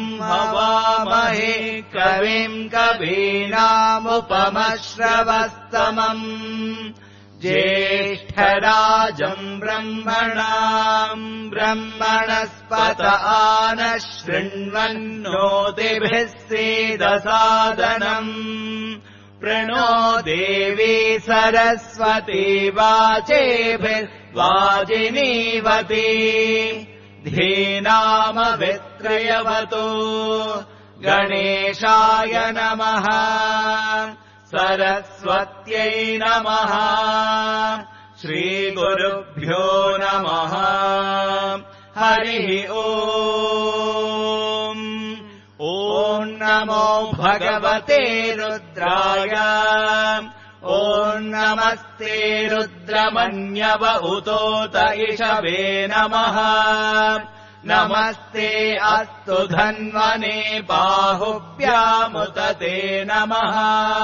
हवामहे कविम् कवीनामुपमश्रवस्तमम् ज्येष्ठराजम् ब्रह्मणस्पत आनः शृण्वन्नोतिभिः सीदसादनम् प्रणो देवी सरस्वती वाचेभिः वाजिनीवती धीनामभित्रयवतु गणेशाय नमः सरस्वत्यै नमः श्रीगुरुभ्यो नमः हरिः ॐ नमो भगवते रुद्राय ॐ नमस्ते रुद्रमन्यव उतोत इषवे नमः नमस्ते अस्तु धन्वने बाहुभ्यामुत ते नमः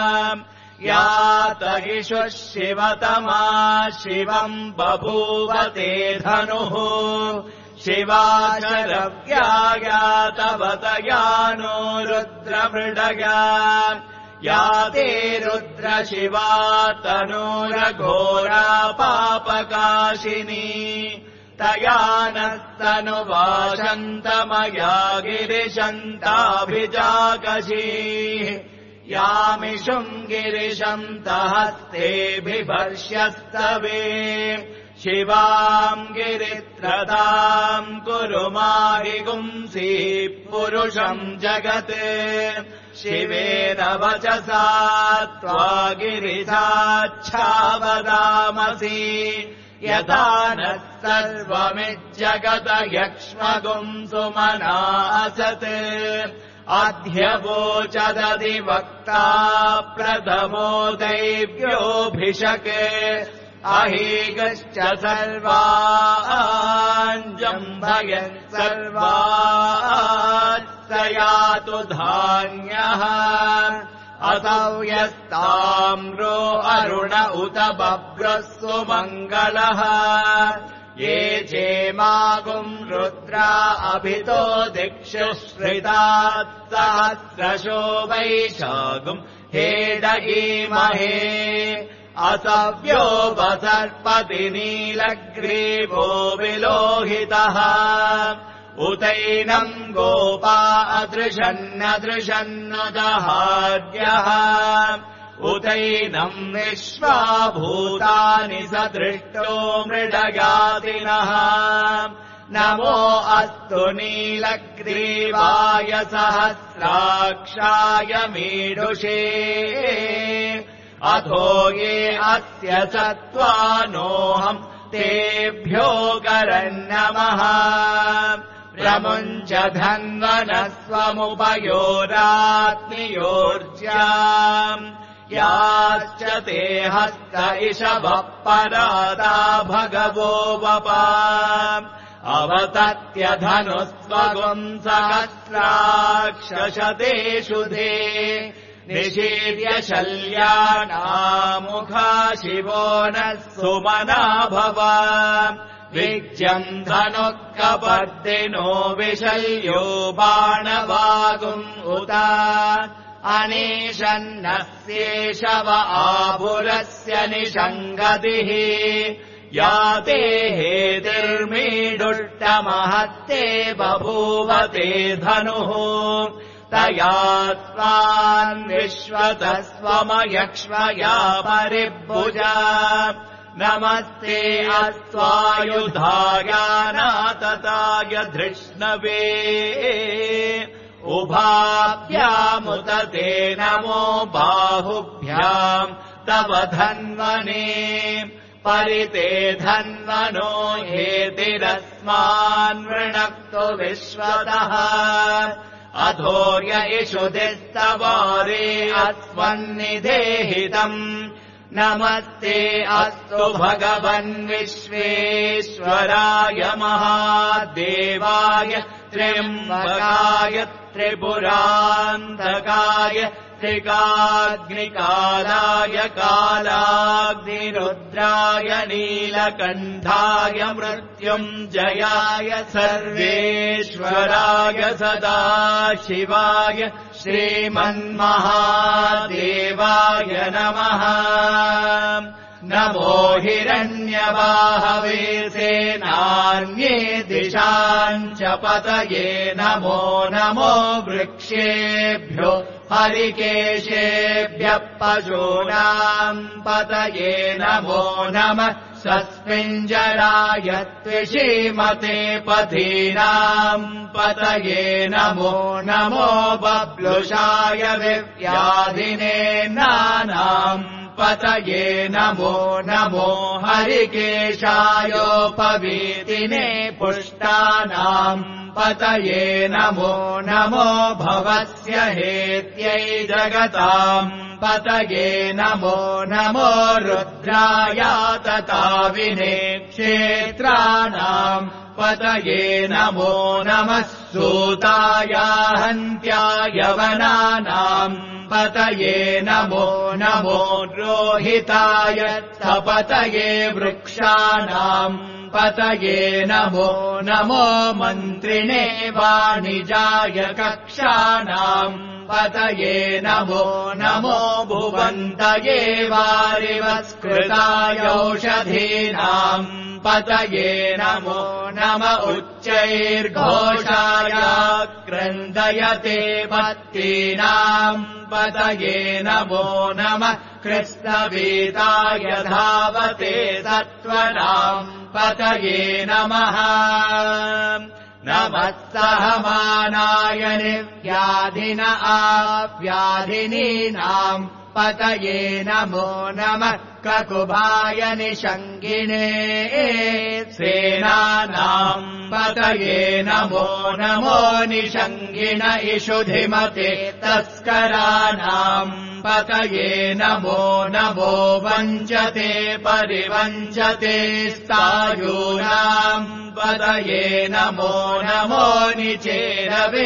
यात इषुः शिवतमा शिवम् बभूव ते धनुः शिवाशरव्याया तव तयानो रुद्रमृडया या ते रुद्रशिवा तनूरघोरा पापकाशिनी तया नस्तनुवाशन्तमया गिरिशन्ताभिजाकशीः यामिषुम् गिरिशन्तहस्तेऽभिभर्ष्यस्तवे शिवाम् गिरित्रताम् कुरु माहिगुंसीः पुरुषम् जगत् शिवेन वचसा त्वा गिरिशाच्छावदामसि यथा नः सर्वमिज्जगत यक्ष्मगुंसुमना असत् अध्यवोचदधिवक्ता प्रथमो दैव्योऽभिषक् अहीगश्च सर्वाञ्जम्भयन् सर्वात् स यातु धान्यः असौ यस्ताम्रो अरुण उत बभ्रः सुमङ्गलः ये चेमागुम् रुद्रा अभितो दिक्षु श्रितात् सहस्रशो वैशागुम् हेडयीमहे असव्योपसर्पति नीलग्रीवो विलोहितः उतैनम् गोपा अदृशन्नदृशन्नुदहार्यः उतैनम् विश्वा भूतानि सदृष्टो मृडगादिनः नमो अस्तु नीलग्रीवाय सहस्राक्षाय मीढुषे अथो ये अस्य सत्त्वानोऽहम् तेभ्यो करन्नमः प्रमुञ्च धन्वनस्वमुपयोरात्मियोर्ज्याम् याश्च ते हस्त इषवः परादा भगवो वपा अवतत्य धनुस्वगुम् सहस्राक्षशतेषु धे निशीर्य शल्यानामुखा शिवो नः सुमना भव विज्यम् धनुः कपर्दिनो विशल्यो बाणवागुम् उत अनीशन्नस्येषव आभुरस्य निषङ्गतिः या ते हेतिर्मीडुष्टमहत्ते बभूव ते धनुः तया स्वान् विश्वतस्वमयक्ष्मया परिभुजा नमस्ते अस्त्वायुधायानातताय धृष्णवे उभाभ्यामुत ते नमो बाहुभ्याम् तव धन्वने परिते धन्वनो हेतिरस्मान् वृणक्तु विश्वतः अधोर्य इषुधिस्तवारे अस्मन्निधेहितम् नमस्ते अस्तु भगवन् विश्वेश्वराय महादेवाय त्र्यम्बकाय त्रिपुरान्तकाय स्वस्तिकाग्निकालाय कालाग्निरुद्राय नीलकण्ठाय मृत्युञ्जयाय सर्वेश्वराय सदाशिवाय श्रीमन्महादेवाय नमः। नमो हिरण्यवाहवे सेनान्ये दिशाम् च पतये नमो नमो वृक्षेभ्यो हरिकेशेभ्यः पशूनाम् पतये नमो नमः। सस्मिञ्जराय त्विषीमते पथीनाम् पतये नमो नमो बब्लुषाय विव्याधिने नानाम् पतये नमो नमो हरिकेशायोपवीतिने पुष्टानाम् पतये नमो नमो भवस्य हेत्यै जगताम् पतये नमो नमो रुद्राय तताविने क्षेत्राणाम् पतये नमो नमः। सूताय हन्त्याय वनानाम् पतये नमो नमो रोहिताय सपतये वृक्षाणाम् पतये नमो नमो मन्त्रिणे वाणिजाय कक्षाणाम् पतये नमो नमो भुवन्तये वारिवस्कृताय औषधीनाम् पतये नमो नम उच्चैर्घोषाय क्रन्दयते पत्तीनाम् पतये नमो नमः। कृष्णवीताय धावते सत्त्वनाम् पतये नमः। नमः सहमानाय निर्व्याधिन आव्याधिनीनाम् पतये नमो नमः। ककुभाय निषङ्गिने सेनानाम् पतये नमो नमो निषङ्गिन इषुधिमते तस्कराणाम् पतये नमो नमो वञ्चते परिवञ्चते स्थायूनाम् पतये नमो नमो निचेरवे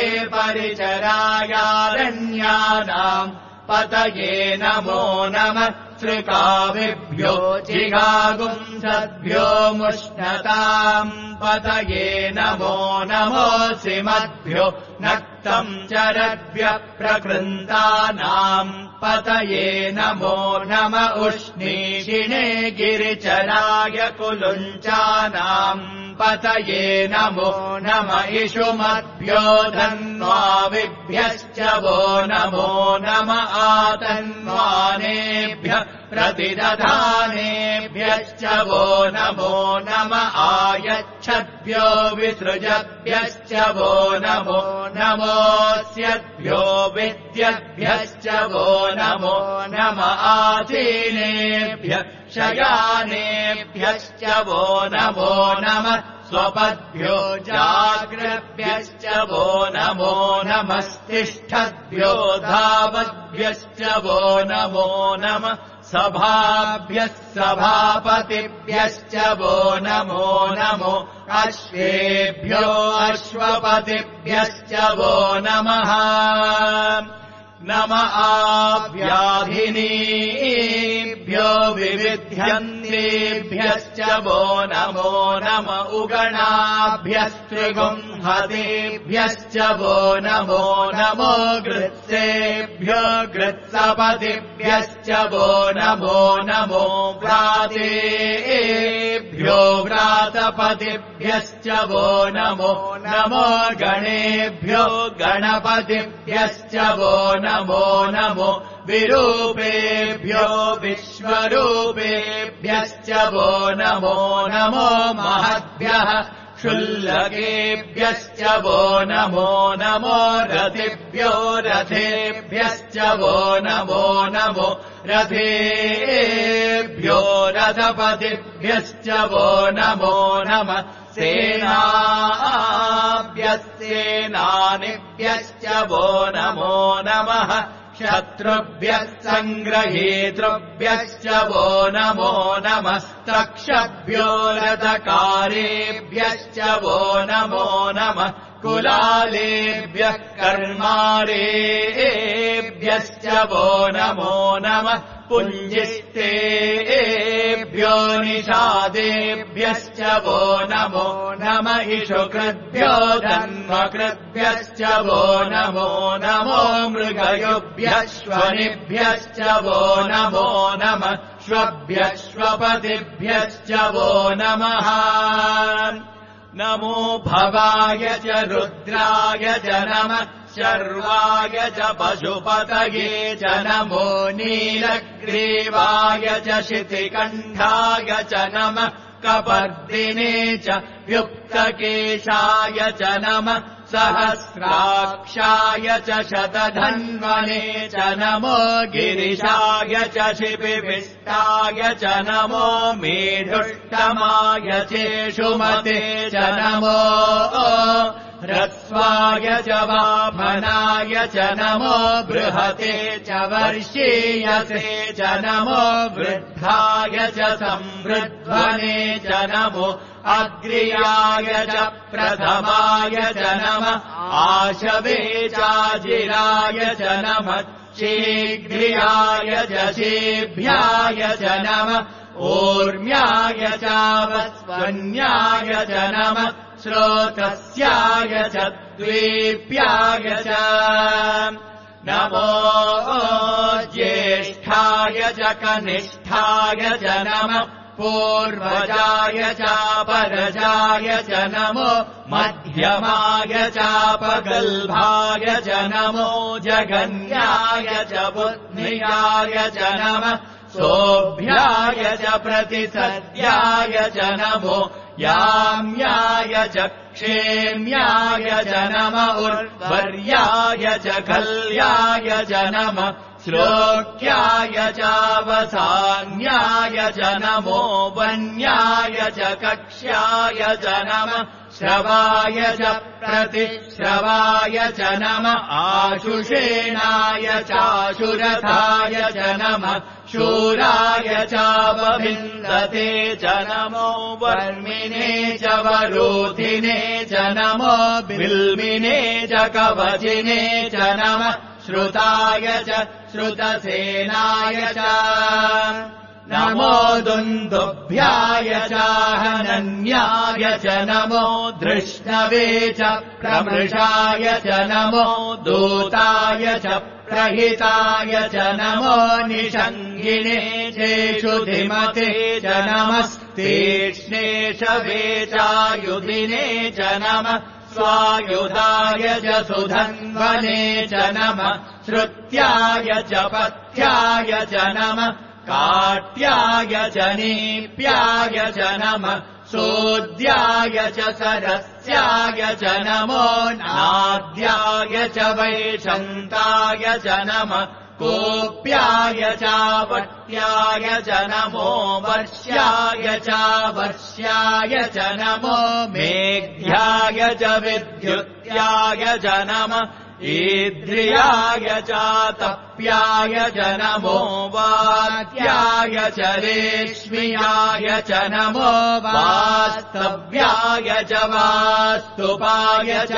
परिचरायारण्यानाम् पतये नमो नमः। त्रिकाविभ्यो जिगागुंसद्भ्यो मुष्णताम् पतये नमो नमो सिमद्भ्यो नक्तम् चरद्भ्यः प्रकृन्तानाम् पतये नमो नम उष्णीषिणे गिरिचराय कुलुञ्चानाम् पतये नमो नम इषुमद्भ्यो धन्वाविभ्यश्च वो नमो नम आतन्वानेभ्यः प्रतिदधानेभ्यश्च वो नमो नम आयच्छद्भ्यो विसृजद्भ्यश्च वो नमो नमोऽस्यद्भ्यो विद्यद्भ्यश्च वो नमो नम आसीनेभ्यः शयानेभ्यश्च वो नमो नमः। स्वपद्भ्यो जाग्रभ्यश्च वो नमो नमस्तिष्ठद्भ्यो धावद्भ्यश्च वो नमो नमः। सभाभ्यः सभापतिभ्यश्च वो नमो नमो अश्वेभ्यो अश्वपतिभ्यश्च वो नमः। नम आव्याधिनीभ्यो विविध्यन्तेभ्यश्च वो नमो नम उगणाभ्यस्त्रिगुंहतेभ्यश्च वो नमो नमो गृत्सेभ्यो गृत्सपतिभ्यश्च वो नमो नमो व्रातेभ्यो व्रातपतिभ्यश्च वो नमो नमो गणेभ्यो गणपतिभ्यश्च वो नमो नमो विरूपेभ्यो विश्वरूपेभ्यश्च वो नमो नमो महद्भ्यः क्षुल्लकेभ्यश्च वो नमो नमो रथिभ्यो रथेभ्यश्च वो नमो नमो रथेभ्यो रथपतिभ्यश्च वो नमो नमः। सेनाभ्यस्तेनानिभ्यश्च वो नमो नमः। शत्रुभ्यः सङ्ग्रहेतृभ्यश्च वो नमो नमस्तक्षभ्यो रथकारेभ्यश्च वो नमो नमः। कुलालेभ्यः कर्मारेभ्यश्च वो नमो नमः पुञ्जिष्टेभ्यो निषादेभ्यश्च वो नमो नम इषुकृद्भ्यो जन्मकृद्भ्यश्च वो नमो नमो मृगयुभ्यश्वनिभ्यश्च वो नमो नमः श्वभ्यश्वपतिभ्यश्च वो नमः नमो भवाय च रुद्राय च नमः शर्वाय च पशुपतये च नमो नीलग्रीवाय च शितिकण्ठाय च नमः कपर्दिने च युक्तकेशाय च नमः सहस्राक्षाय च शतधन्वने च नमो गिरिशाय च शिपिविष्टाय च नमो मेढुष्टमाय चेषुमते च नमो ह्रस्वाय च वामनाय च नमो बृहते च वर्षीयसे च नमो वृद्धाय च संवृध्वने च नमो अग्र्याय च प्रथमाय च नमः आशवे चाजिराय च नमः शीघ्र्याय च शीभ्याय च नमः ऊर्म्याय चावस्वन्याय च नमः श्रोतस्याय च द्वीप्याय च नमो ज्येष्ठाय च कनिष्ठाय च नमः पूर्वजाय चापरजाय च नमो मध्यमाय चापगल्भाय च नमो जगन्याय च बुद्ध्याय च नमः सोऽभ्याय च प्रतिसद्याय च नमो याम्याय च क्षेम्याय च नम उर्वर्याय च खल्याय च नमः श्लोक्याय चावसान्याय च नमो वन्याय च कक्ष्याय च नमः श्रवाय च प्रतिश्रवाय च नमः आशुषेणाय चाशुरथाय च नमः शूराय चावविन्दते च नमो वर्मिने च वरोधिने च नमो बिल्मिने च कवचिने च नमः श्रुताय च श्रुतसेनाय च नमो दुन्दुभ्याय चाहनन्याय च नमो धृष्णवे च प्रमृषाय च नमो दूताय च प्रहिताय च नमो निषङ्गिने चेषुधिमते च नमस्तीक्ष्णेशवे चायुधिने च नमः स्वायुधाय च सुधन्वने च नमः श्रुत्याय च पथ्याय च नमः काट्याय च नीप्याय च नमः सोद्याय च सरस्याय च नमो नाद्याय च वैशन्ताय च नमः कोप्याय चावट्याय च नमो वर्ष्याय चावर्ष्याय च नमो मेघ्याय च विद्युत्याय च नमः ईद्रियाय चातप्याय च नमो वात्याय च रेश्मियाय च नमो वास्तव्याय च वास्तुपाय च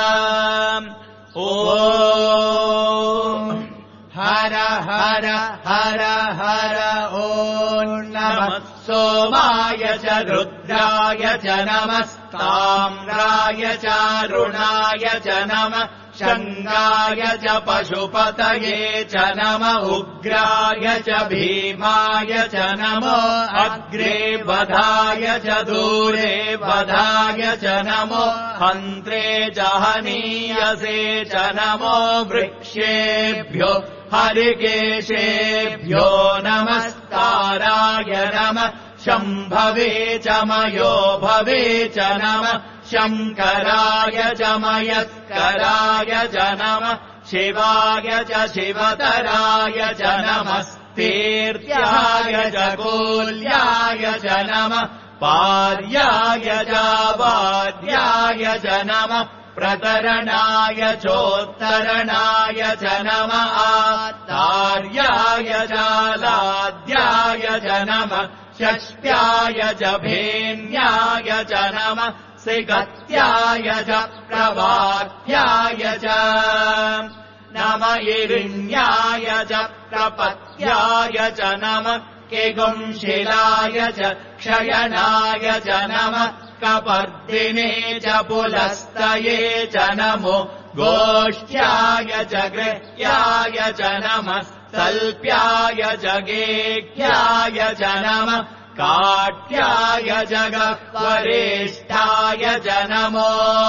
ॐ हर हर हर हर ॐ नमः सोमाय च रुद्राय च नमस्ताम्राय चारुणाय च नमः शङ्गाय च पशुपतये च नम उग्राय च भीमाय च नमो अग्रे वधाय च दूरे वधाय च नमो हन्त्रे च हनीयसे च नमो वृक्षेभ्यो हरिकेशेभ्यो नमस्ताराय नमः शम्भवे च मयो भवे च नमः शङ्कराय च मयस्कराय च नमः शिवाय च शिवतराय च नमस्तीर्थ्याय च कोल्याय च नमः पार्याय च वाद्याय च नमः प्रतरणाय चोत्तरणाय च नमः आतार्याय चालाद्याय च नमः षष्ट्याय च भेन्याय च नमः सिकत्याय च प्रवाह्याय च नम इरिण्याय च प्रपत्याय च नमः किगुंशिलाय च क्षयनाय च नमः कपर्दिने च पुलस्तये च नमो गोष्ठ्याय च गृह्याय च नमः तल्प्याय च गेह्याय च नमः काट्याय च गह्वरेष्ठाय च नमो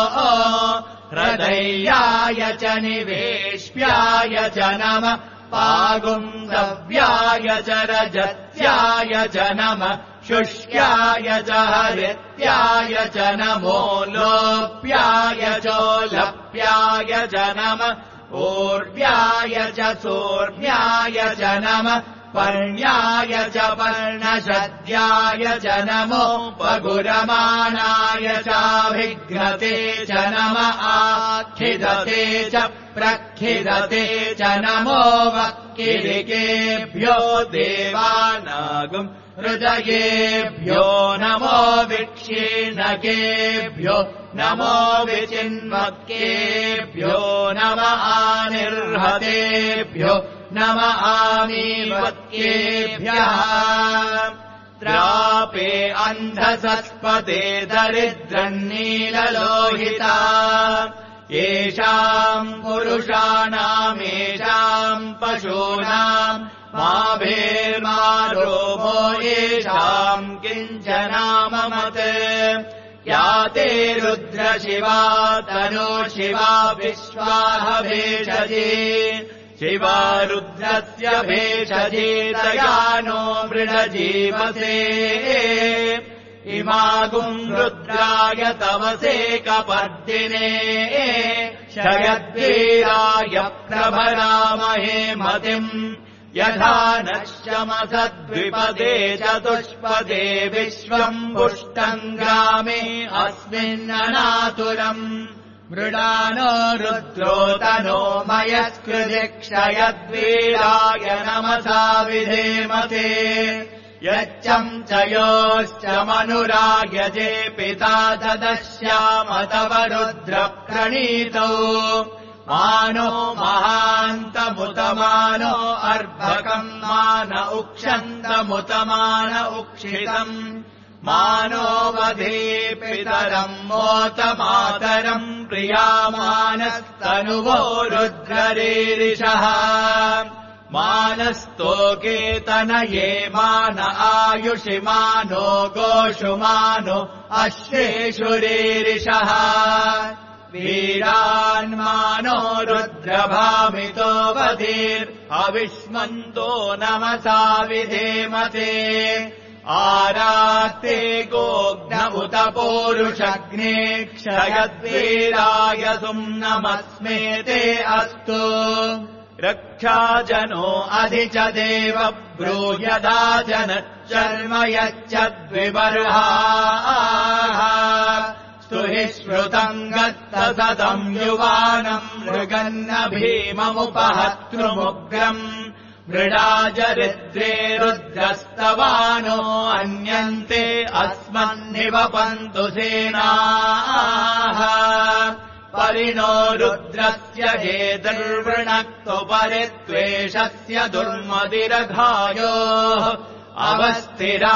हृदयाय च निवेश्याय च नमः पागुन्दव्याय च रजत्याय च नमः शुष्क्याय च हरित्याय च नमो लोप्याय चोलप्याय च नमः ऊर्व्याय च सोर्व्याय च नमः पर्ण्याय च पर्णशद्याय च नमो पगुरमाणाय चाभिघ्नते च नमः आखिदते च प्रखिदते च नमो वक्किलिकेभ्यो देवानागम् हृदयेभ्यो नमो विक्षीणकेभ्यो नमो विचिन्वक्केभ्यो नम आनिर्हतेभ्यो नम आमीवक्केभ्यः त्रापे अन्धसत्पते दरिद्रन्नीललोहिता येषाम् पुरुषाणामेषाम् पशूनाम् माभेर्मारोभो येषाम् किञ्चनाममत् या ते रुद्रशिवा तनो शिवा विश्वाह भेषजे शिवा रुद्रस्य भेषजे तया नो मृडजीवसे इमागुम् रुद्राय तवसे कपर्दिने शयद्वीराय प्रभरामहे मतिम् यथा नश्यमसद्विपदे चतुष्पदे विश्वम् पुष्टम् ग्रामे अस्मिन्ननातुरम् मृडानो रुद्रो तनो मयस्कृतिक्षयद्वीराय नमसा विधेमते यच्चम् च योश्च मनुरायजे पिता तदश्याम तव रुद्रप्रणीतौ मानो महान्तमुतमानो अर्भकम् मान उक्षन्तमुतमान उक्षितम् मानो वधे पितरम् मोतमातरम् प्रियामानस्तनुवो रुद्ररीरिषः मानस्तोकेतनये मान आयुषि मानो गोषु मानो अश्वेषु रीरिषः वीरान्मानो रुद्रभामितो वधीर्हविष्मन्तो नमसा विधेमते आरात्ते गोघ्न उत पोरुषग्ने क्षयद्वीराय सुम्नमस्मेते अस्तु रक्षाजनो अधि च देव ब्रूयदा जनच्चर्म यच्चद्विबर्हाः स्तुहि श्रुतम् गत्तसदम् युवानम् मृगन्न भीममुपहतृमुग्रम् मृडाजरिद्रे रुद्रस्तवानो अन्यन्ते अस्मन्निवपन्तु सेनाः परिणो रुद्रस्य हेतुर्वृणक्तु परित्वेषस्य दुर्मदिरघायोः अवस्थिरा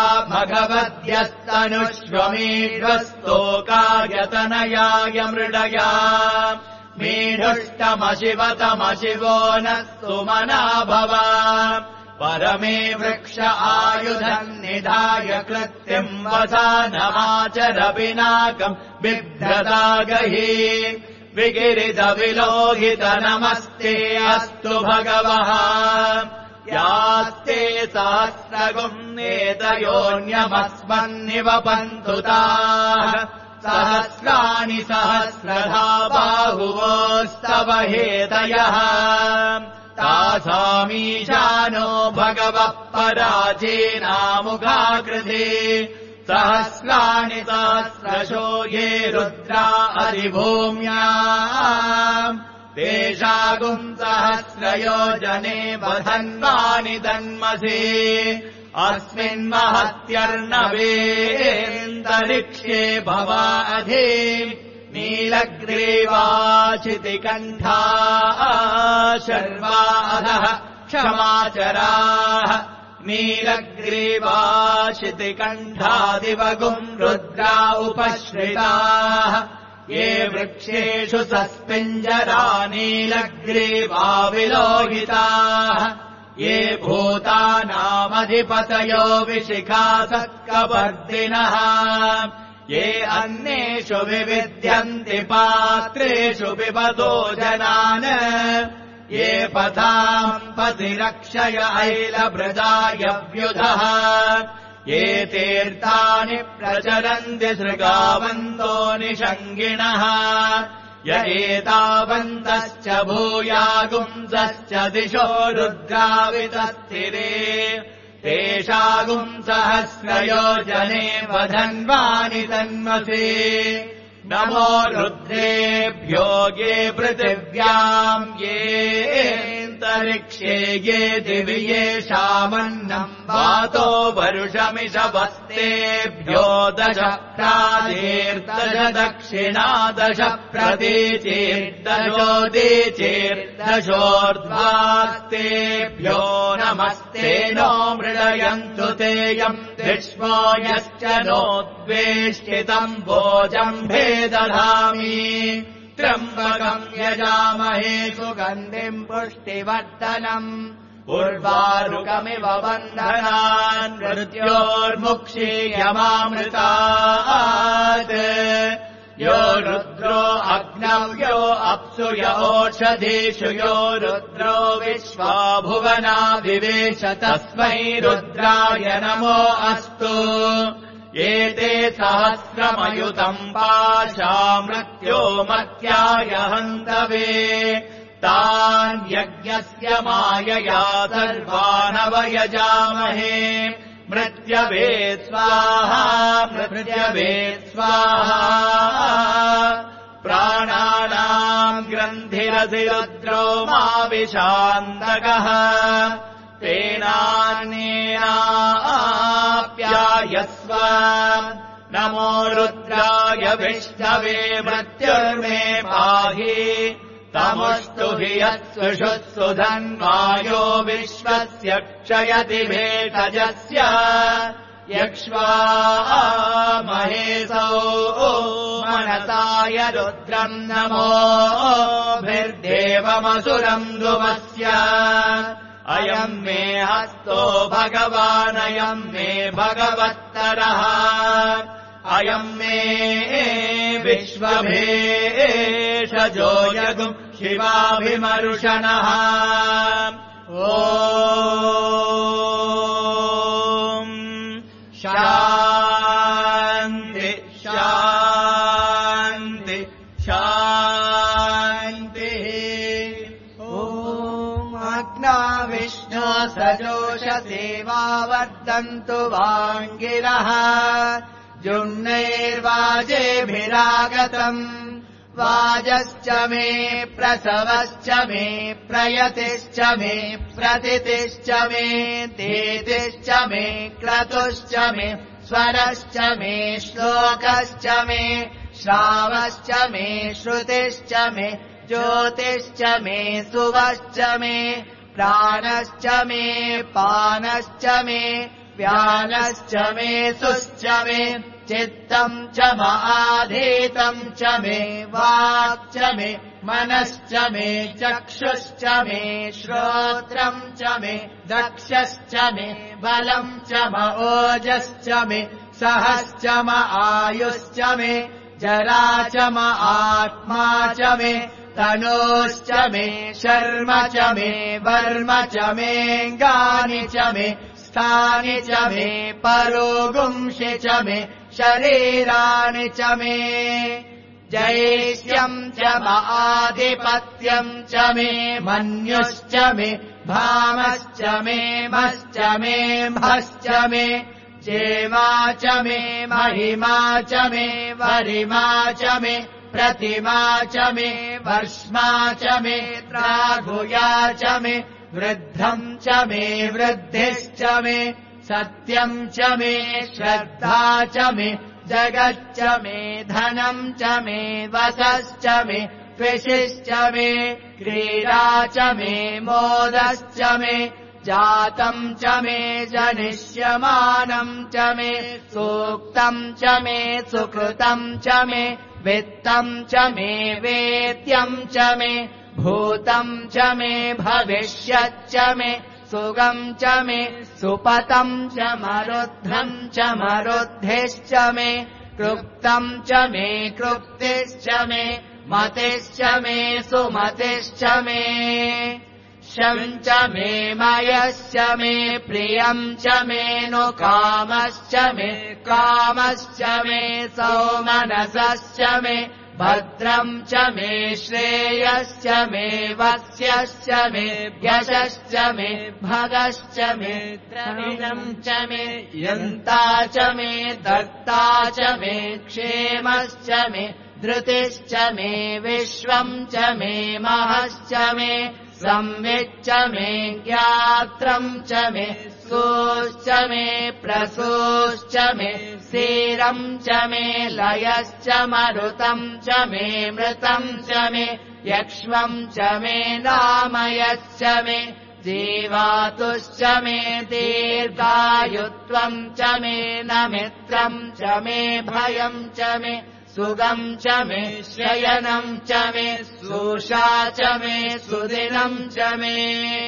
भगवद्यस्तनुष्वमीढ्वस्तोकायतनयाय मृडया मीढुष्टमशिवतमशिवो नः सुमना भव परमे वृक्ष आयुधम् निधाय कृत्यम् वसानमाचर पिनाकम् बिभ्रदागहि विगिरितविलोहित नमस्ते अस्तु भगवः यास्ते सहस्रगुम् नेतयोऽन्यमस्मन्निवपन्तु ताः सहस्राणि सहस्रधा बाहुवोस्तव हेतयः तासामीशानो भगवः पराचीनामुखाकृते सहस्राणि सहस्रशो ये रुद्रा अधिभूम्या तेषागुम् सहस्रयोजने वधन्वानि तन्मसि अस्मिन्महत्यर्णवेऽन्तरिक्षे भवाधि नीलग्रीवाचितिकण्ठाः शर्वाधः क्षमाचराः नीलग्रीवाचितिकण्ठादिवगुम् रुद्रा उपश्रिताः ये वृक्षेषु सस्पिञ्जरा नीलग्रीवा विलोहिताः ये भूतानामधिपतयो विशिखासत्कवर्दिनः ये अन्नेषु विविध्यन्ति पात्रेषु पिबतो जनान् ये पथाम् पतिरक्षय ऐलभृदाय व्युधः ये तीर्थानि प्रचरन्ति सृगावन्तो निषङ्गिणः य एतावन्तश्च भूयागुंसश्च दिशो रुद्रावितस्थिरे तेषागुंसहस्रयोजने वधन्वानि तन्मसे नमो रुद्रेभ्यो ये पृथिव्याम् येऽन्तरिक्षे ये दिवि येषामन्नम् वातो वरुषमिषवस्तेभ्यो 10 प्राचीर्दश दक्षिणा 10 प्रतीचीर्दशोदीचीर्दशोर्ध्वास्तेभ्यो नमस्ते नो मृडयन्तु तेयम् विश्वो यश्च नोद्वेष्टितम् भोजम्भे दधामि त्र्यम्बकम् यजामहे सुगन्धिम् पुष्टिवर्धनम् उर्वारुकमिव बन्धनान् मृत्योर्मुक्षीयमामृतात् यो रुद्रो अग्नौ यो अप्सु य ओषधीषु यो रुद्रो विश्वा भुवना विवेश तस्मै रुद्राय नमो अस्तु एते सहस्रमयुतम् पाशा मृत्यो मत्याय हन्तवे तान् यज्ञस्य मायया सर्वानवयजामहे मृत्यवे स्वाहा मृत्यवे स्वाहा प्राणानाम् ग्रन्थिरधिरुद्रो माविशान्तकः तेनान्येनाप्यायस्व नमो रुद्राय विष्णवे मृत्युर्मे पाहि तमुष्टु हि यत्सुषुत्सु धन्वायो विश्वस्य क्षयति भेषजस्य यक्ष्वा महेशौ मनसाय रुद्रम् नमोभिर्देवमसुरम् ध्रुवस्य अयम् मे हस्तो भगवानयम् मे भगवत्तरः अयम् मे विश्वभेषजो यगुम् शिवाभिमर्शनः ॐ शान्ति शान्ति शान्तिः विष्णो सजोषसेवावर्धन्तु वाङ्गिरः जुम्नैर्वाजेभिरागतम् वाजश्च मे प्रसवश्च मे प्रयतिश्च मे प्रतितिश्च मे तेतिश्च मे क्रतुश्च मे स्वरश्च मे श्लोकश्च मे श्रावश्च मे श्रुतिश्च मे ज्योतिश्च मे सुवश्च मे प्राणश्च मे पानश्च मे व्यानश्च मे सुश्च मे चित्तम् च महाधीतम् च मे वाक् च मे मनश्च मे चक्षुश्च मे श्रोत्रम् च मे दक्षश्च मे बलम् च ओजश्च मे सहश्च म आयुश्च मे जरा च म आत्मा च मे तनोश्च मे शर्म च मे वर्म च मेऽङ्गानि च मे स्थानि च मे परोगुंषि च मे शरीराणि च मे जैष्यम् च आधिपत्यम् च मे मन्युश्च मे भामश्च मे मश्च मे भश्च मे जेमा च मे महिमा च मे वरिमा च मे प्रतिमा च मे वर्ष्मा च मे त्रागुया च मे वृद्धम् च मे वृद्धिश्च मे सत्यम् च मे श्रद्धा च मे जगच्च मे धनम् च मे वसश्च मे कृषिश्च मे क्रीडा च मे मोदश्च मे जातम् च मे जनिष्यमानम् च मे सूक्तम् च मे सुकृतम् च मे वित्तम् च मे वेद्यम् च मे भूतम् च मे भविष्यच्च मे सुगम् च मे सुपतम् च मरुद्धम् च मरुद्धिश्च मे कृप्तम् च मे कृप्तिश्च मे मतिश्च मे सुमतिश्च मे शम् च मे मयश्च मे प्रियम् च मे नु कामश्च मे कामश्च मे सौमनसश्च मे भद्रम् च मे श्रेयश्च मे वस्यश्च मे यशश्च मे भगश्च मे द्रविणम् च मे यन्ता च मे दत्ता च मे क्षेमश्च मे धृतिश्च मे विश्वम् च मे महश्च मे संविच्च मे ज्ञात्रम् च मे सोश्च मे प्रसोश्च मे सीरम् च मे लयश्च मरुतम् च मे मृतम् च मे यक्ष्मम् च मे नामयश्च मे जीवातुश्च मे दीर्घायुत्वम् च मे नमित्रम् च मे भयम् च मे सुगम् च मे शयनम् च मे सुषा च मे सुदिनम् च मे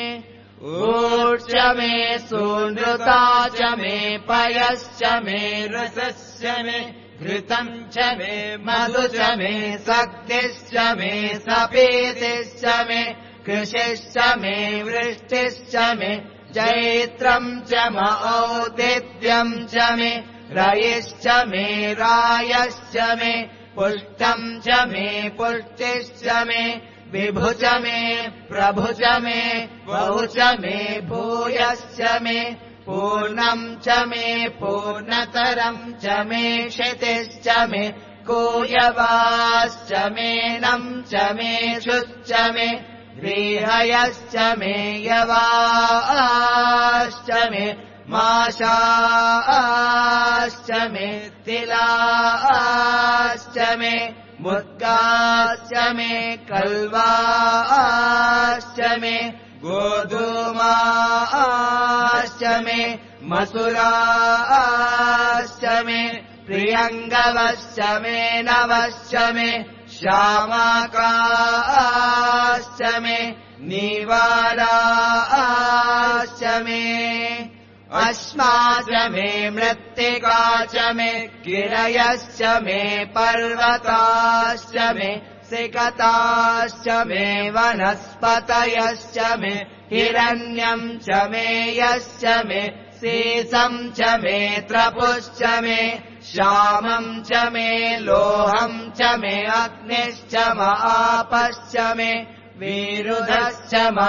ऊर्च मे सुनृता च मे पयश्च मे रसश्च मे घृतम् च मे मधु च मे शक्तिश्च मे सपीतिश्च मे कृषिश्च मे वृष्टिश्च मे जैत्रम् च औदित्यम् च मे रयिश्च मे रायश्च मे पुष्टम् च मे पुष्टिश्च मे विभु च मे प्रभु च मे बहु च मे भूयश्च मे पूर्णम् च मे पूर्णतरम् च मे क्षितिश्च मे कूयवाश्च मे नम् च मे शुश्च मे व्रीहयश्च मे यवाश्च मे माशाश्च मे तिलाश्च मे मुद्गाश्च मे कल्वाश्च मे गोधूमाश्च मे मसुराश्च मे प्रियङ्गवश्च मे नवश्च मे श्यामाकाश्च मे नीवाराश्च मे अश्मा च मे मृत्तिका च मे गिरयश्च मे पर्वताश्च मे सिकताश्च मे वनस्पतयश्च मे हिरण्यम् च मे यश्च मे सीसम् च मे त्रपुश्च मे श्यामम् च मे लोहम् च मे अग्निश्च म आपश्च मे विरुधश्च म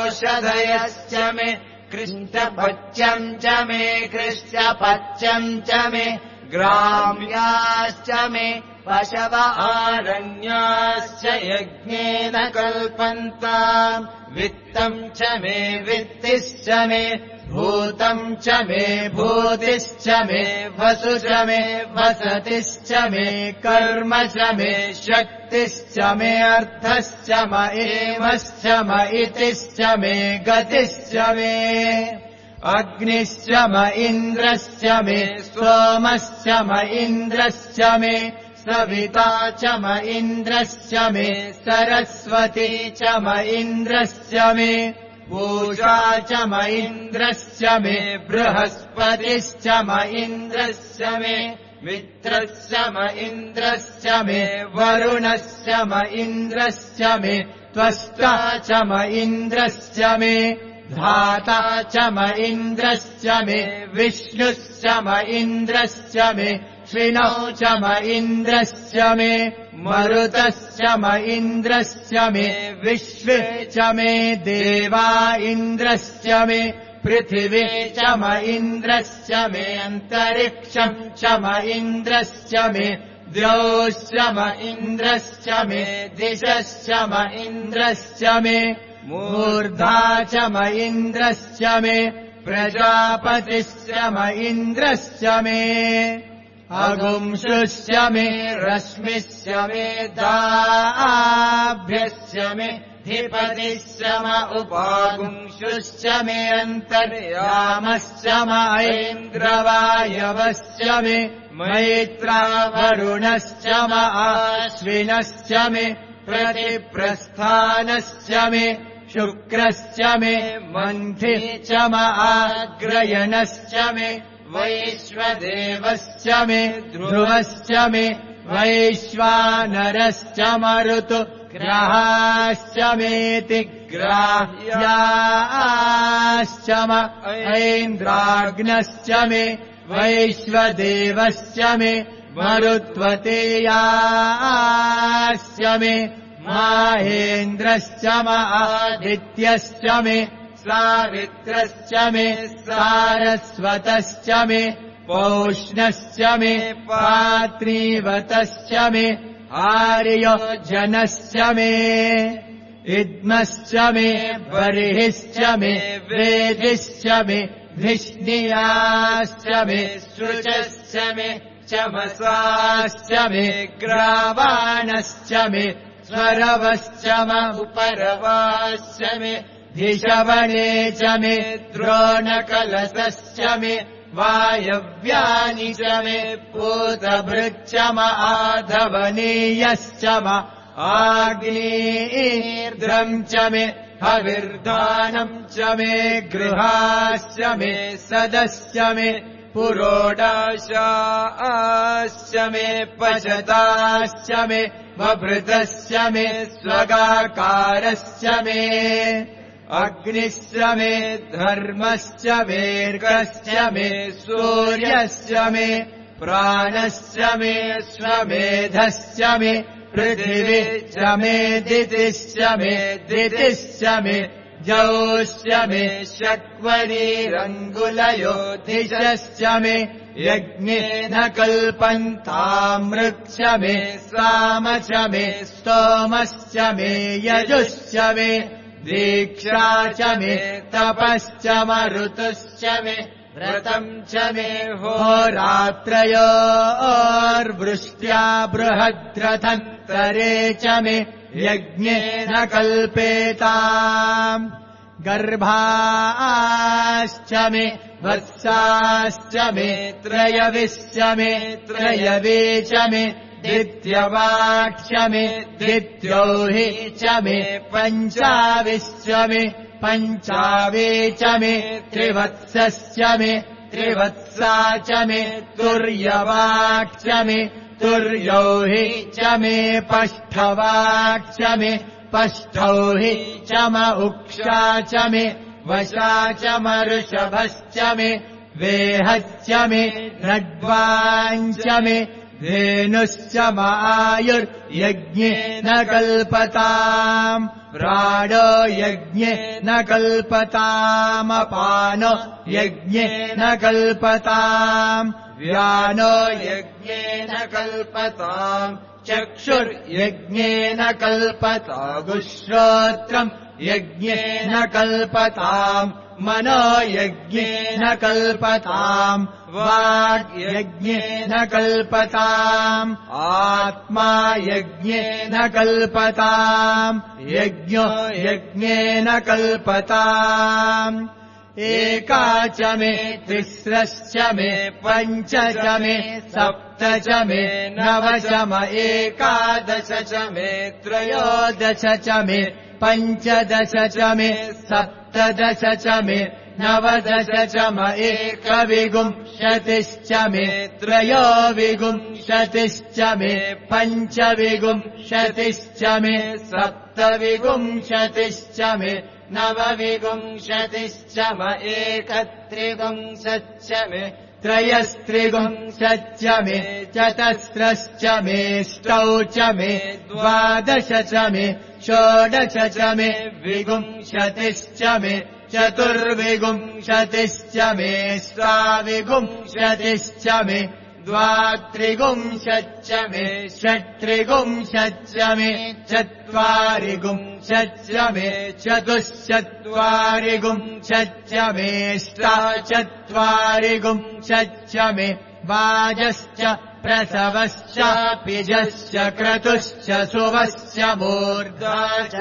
ओषधयश्च मे कृष्णपच्यम् च मे कृष्णपच्यम् च मे ग्राम्याश्च मे पशव आरण्याश्च यज्ञेन कल्पन्ताम् वित्तम् च मे वित्तिश्च मे भूतम् च मे भूतिश्च मे वसु च मे वसतिश्च मे कर्म च मे शक्तिश्च मे अर्थश्च म एवश्च म इतिश्च मे गतिश्च मे अग्निश्च म इन्द्रश्च मे सोमश्च म इन्द्रश्च मे सविता च म इन्द्रश्च मे सरस्वती च म इन्द्रश्च मे पूषा च म इन्द्रश्च मे बृहस्पतिश्च म इन्द्रश्च मे मित्रश्च म इन्द्रश्च मे वरुणश्च म इन्द्रश्च मे त्वष्टा च म इन्द्रश्च मे धाता च म इन्द्रश्च मे विष्णुश्च म इन्द्रश्च मे श्विनौ च म इन्द्रश्च मे मरुतश्च म इन्द्रश्च मे विश्वे च मे देवा इन्द्रश्च मे पृथिवी च म इन्द्रश्च मे अन्तरिक्षम् च म इन्द्रश्च मे द्यौश्च म इन्द्रश्च मे दिशश्च म इन्द्रश्च मे मूर्धा च म इन्द्रश्च मे प्रजापतिश्च म इन्द्रश्च मे अगुंशुश्च मे रश्मिश्च मे दाभ्यश्च मे धिपतिश्च म उपागुंशुश्च मे अन्तर्यामश्च म ऐन्द्रवायवश्च मे मैत्रावरुणश्च म आश्विनश्च मे प्रतिप्रस्थानश्च मे शुक्रश्च मे मन्थि च म आग्रयणश्च मे वैश्वदेवश्च मे ध्रुवश्च मे वैश्वानरश्च मरुतु ग्राहाश्च मेति ग्राह्याश्च म ऐन्द्राग्नश्च मे वैश्वदेवश्च मे मरुत्वतेयाश्च मे माहेन्द्रश्च म आदित्यश्च मे सावित्रश्च मे सारस्वतश्च मे पौष्णश्च मे पात्रीवतश्च मे आर्योजनश्च मे इद्मश्च मे बर्हिश्च मे वेदिश्च मे धिष्णियाश्च मे सृचश्च मे चमसाश्च मे ग्रावाणश्च मे स्वरवश्च म उपरवाश्च मे धिषवणे च मे द्रोणकलशश्च मे वायव्यानि च मे पूतभृच्च म आधवनीयश्च म आग्नेर्द्रम् च मे हविर्दानम् च मे गृहाश्च मे सदश्च मे पुरोडाशाश्च मे पचताश्च मे बभृतश्च मे स्वगाकारश्च मे अग्निश्च मे धर्मश्च वेर्गश्च मे सूर्यश्च मे प्राणश्च मे स्वमेधश्च मे पृथिवी च मे दितिश्च मे दितिश्च मे जौश्च मे शक्वरीरङ्गुलयोधिशश्च मे यज्ञेन कल्पन्तामृक्ष मे साम च मे स्तोमश्च मे यजुश्च मे दीक्षा च मे तपश्च म ऋतुश्च मे व्रतम् च मे होरात्रयोर्वृष्ट्या बृहद्रथन्तरे च मे यज्ञेन कल्पेताम् गर्भाश्च मे वत्साश्च मे त्रयविश्च मे त्रयवे च मे द्वितीयवाक्ष मे द्वितीयोहि च मे पञ्चाविश्च मे पञ्चावे च मे त्रिवत्सश्च मे त्रिवत्सा च मे तुर्यवाक्ष मे तुर्योहि च मे पष्ठवाक्ष मे पष्ठौहि च म उक्षा च मे वशा च म ऋषभश्च मे वेहश्च मे नड्वाञ्च मे धेनुश्च म आयुर्यज्ञेन कल्पताम् प्राणो यज्ञेन कल्पतामपानो यज्ञेन कल्पताम् व्यानो यज्ञेन कल्पताम् चक्षुर्यज्ञेन कल्पतागुश्रोत्रम् यज्ञेन कल्पताम् मनो यज्ञेन कल्पताम् वाक् यज्ञेन कल्पताम् आत्मा यज्ञेन कल्पताम् यज्ञो यज्ञेन कल्पताम् एका च मे तिस्रश्च मे पञ्च च मे सप्त च मे नव च म एकादश च मे त्रयोदश च मे पञ्चदश च मे सप्तदश च मे नवदश च म एकविंशतिश्च मे त्रयोविंशतिश्च मे पञ्चविंशतिश्च मे सप्तविंशतिश्च मे नवविंशतिश्च म एकत्रिंशच्च मे त्रयस्त्रिंशच्च मे चतस्रश्च मेष्टौ च मे द्वादश च मे षोडश च मे विंशतिश्च मे चतुर्विंशतिश्च मे षाविंशतिश्च मे द्वात्रिगुंशच्च मे षट्त्रिगुंशच्च मे चत्वारिगुंशच्च मे चतुश्चत्वारिगुंशच्च मेऽष्टाचत्वारिगुंशच्च मे वाजश्च प्रसवश्च पिजश्च क्रतुश्च सुवश्च मूर्धा च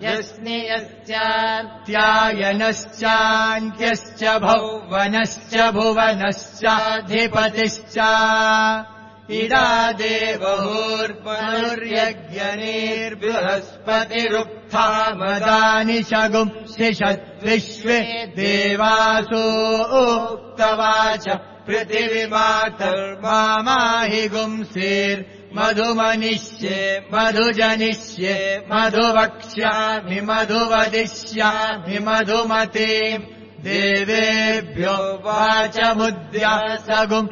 यस्नियस्यात्यायनश्चान्त्यश्च भुवनश्च भुवनश्चाधिपतिश्च इदा देवहुर्पनुर्यज्ञनेर्बृहस्पतिरुक्था मदानि शगुंसिषद्विश्वे देवासो उक्तवाच पृथिवीमातर्माहि गुंसेर्मधुमनिष्ये मधुजनिष्ये मधुवक्ष्यामि मधुवदिष्यामि मधुमते देवेभ्यो वाचमुद्यासगुं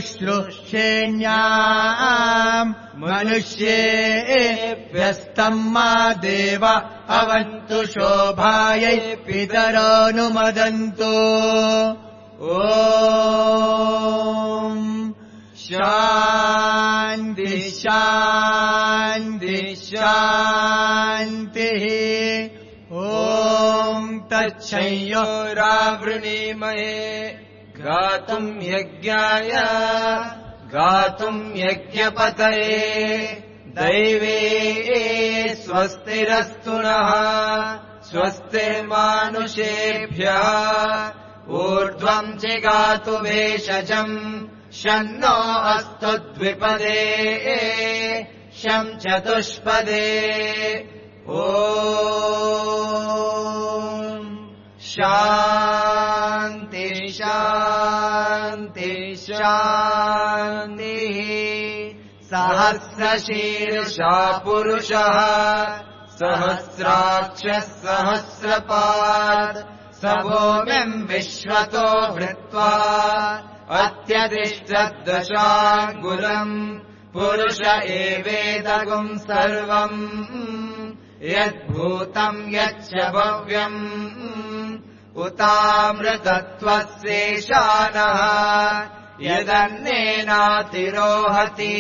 शुश्रूषेण्याम् मनुष्येभ्यस्तम् मा देव अवन्तु शोभायै पितरोऽनुमदन्तु ॐ शान्ति शान्ति शान्तिः ॐ तच्छंयोरावृणीमहे गातुम् यज्ञाय गातुम् यज्ञपतये दैवे स्वस्तिरस्तु नः स्वस्तिर्मानुषेभ्यः ऊर्ध्वम् जिगातु भेषजम् शन्नो अस्तु द्विपदे शं चतुष्पदे ॐ शान्ति शान्ति शान्तिः सहस्रशीर्षा पुरुषः सहस्राक्षः सहस्रपात् स भूमिम् विश्वतो वृत्वा अत्यतिष्ठद्दशाङ्गुलम् पुरुष एवेदगुम् सर्वम् यद्भूतम् यच्च भव्यम् उतामृतत्वस्येशानः यदन्नेनातिरोहति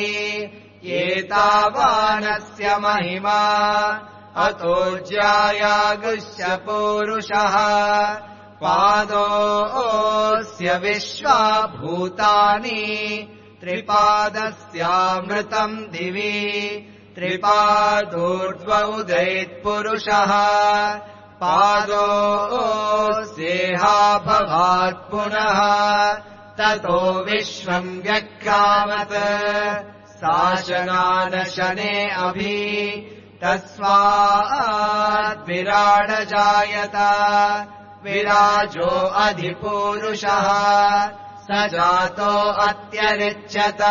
एतावानस्य महिमा अतो ज्यायागुश्च पूरुषः पादोऽस्य विश्वाभूतानि त्रिपादस्यामृतम् दिवि त्रिपादोर्ध्व उदैत्पुरुषः पादोऽस्येहाभवात् पुनः ततो विश्वम् व्यक्रामत् शासनानशने अभि तस्माद्विराडजायत विराजो अधिपूरुषः स जातो अत्यरिच्यत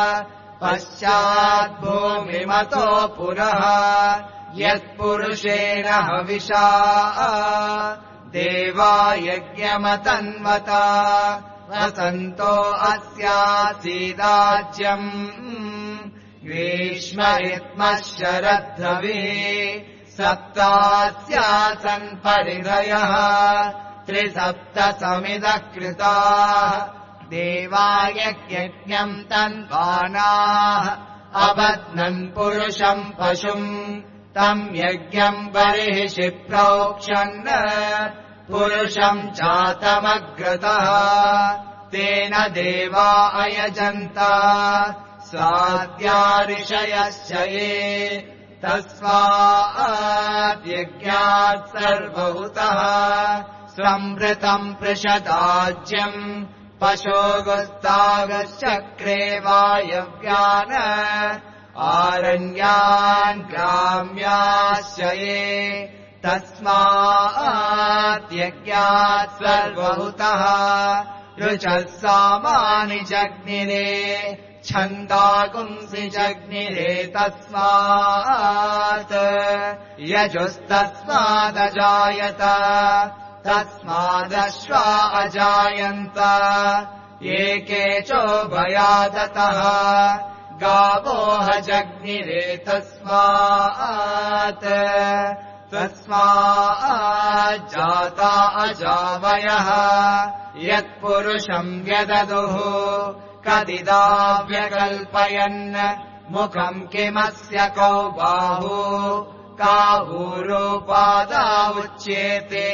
पश्चाद्भूमिमतो पुरः यत्पुरुषेण हविषा देवा यज्ञमतन्वत वसन्तो अस्यासीदाज्यम् ग्रीष्म इत्मः शरद्धविः सप्तास्यासन् परिधयः त्रिसप्तसमिदः कृताः देवा यज्ञम् तन्वानाः अबध्नन् पुरुषम् पशुम् तम् यज्ञम् बर्हिषि प्रोक्षन् पुरुषम् चातमग्रतः तेन देवा अयजन्त साद्या ऋषयश्च ये तस्माद्यज्ञात् सर्वभूतः संवृतम् पृषदाज्यम् पशोगुस्तागश्चक्रे वायव्यान् आरण्यान् ग्राम्याश्च ये तस्माद्यज्ञात् सर्वभूतः ऋचः सामानि जग्निरे छन्दागुंसि जग्निरे तस्मात् यजुस्तस्मादजायत तस्मादश्वा अजायन्त एके चोभयादतः गावोह जग्निरे तस्माज्जाता अजावयः यत्पुरुषम् व्यददुः कदिदाव्यकल्पयन् मुखम् किमस्य कौ बाहू काहूरोपादा उच्येते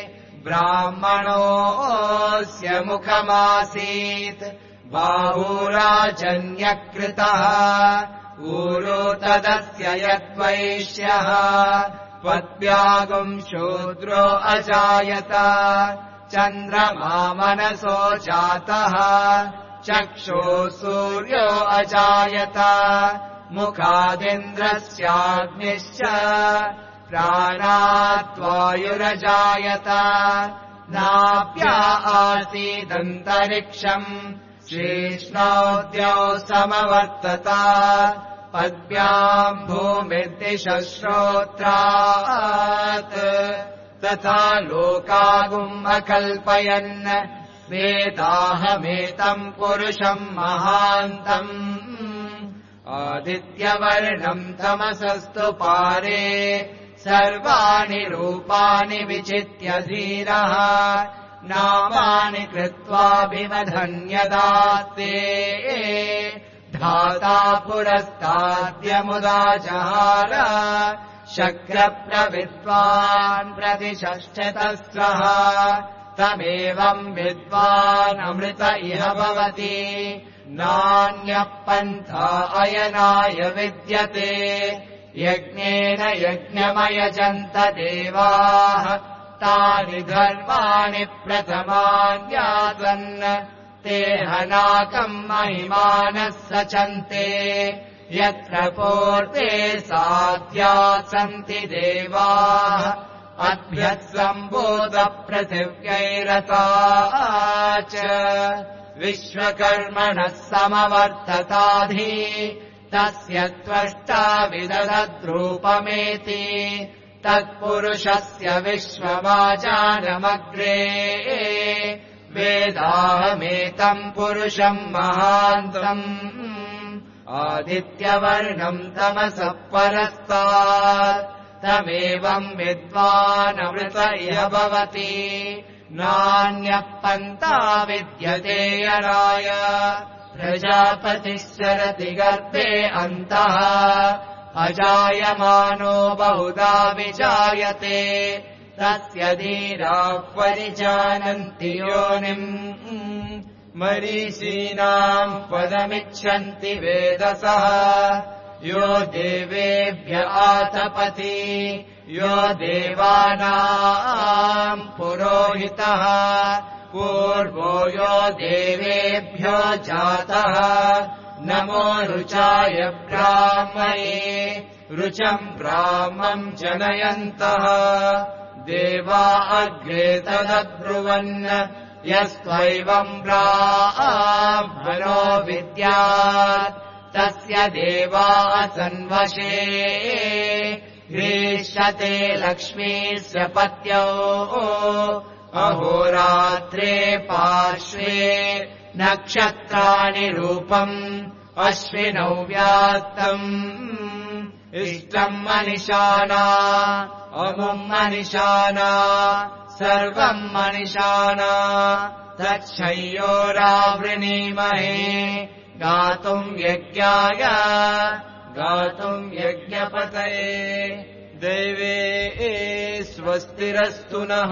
ब्राह्मणोऽस्य मुखमासीत् बाहूराजन्यकृतः ऊरो तदस्य यद्वैश्यः त्वद्व्यागुम् शूद्रो अजायत चन्द्रमा मनसो जातः चक्षुः सूर्यो अजायत मुखादिन्द्रस्याग्निश्च प्राणाद्वायुरजायत नाप्या आसीदन्तरिक्षम् श्रीष्णोद्यौ समवर्तत पद्भ्याम् भूमिर्दिशश्रोत्रात् तथा लोकागुम् अकल्पयन् वेदाहमेतम् पुरुषम् महान्तम् आदित्यवर्णम् तमसस्तु पारे सर्वाणि रूपाणि विचित्य धीरः नामानि कृत्वाभिमधन्यदास्ते धाता पुरस्ताद्यमुदा जहार शक्रप्रविद्वान् प्रतिषष्ठतस्रः तमेवम् विद्वान् अमृत इह भवति नान्यः पन्था अयनाय विद्यते यज्ञेन यज्ञमयजन्त देवाः तानि धर्माणि प्रथमान्यासन् ते हनाकम् महिमानः सचन्ते यत्र पूर्वे साध्या सन्ति देवाः अभ्यः सम्बोधपृथिव्यैरता च विश्वकर्मणः समवर्तताधि तस्य त्वष्टा विदधद्रूपमेति तत्पुरुषस्य विश्वमाजानमग्रे वेदाहमेतम् पुरुषम् महान्तम् आदित्यवर्णम् तमसः परस्तात् तमेवम् विद्वानमृत इह भवति नान्यः पन्था विद्यते यराय प्रजापतिश्चरति गर्भे अन्तः अजायमानो बहुधा विजायते तस्य धीराः परिजानन्ति योनिम् मरीचीनाम् पदमिच्छन्ति वेदसः यो देवेभ्य आतपति यो देवानाम् पुरोहितः पूर्वो यो देवेभ्यो जातः नमो रुचाय ब्राह्मणे रुचम् ब्राह्मम् जनयन्तः देवा अग्रे तदब्रुवन् यस्त्वैवम् ब्राह्मणो विद्यात् तस्य देवा सन्वशे ग्रीष्यते लक्ष्मीस्य पत्यौ अहोरात्रे पार्श्वे नक्षत्राणि रूपम् अश्विनौ व्यात्तम् इष्टम् मनिषाना अमुम् मनिषाना सर्वम् मनिषाना तच्छयोरावृणीमहे गातुम् यज्ञाय गातुम् यज्ञपतये दैवे स्वस्तिरस्तु नः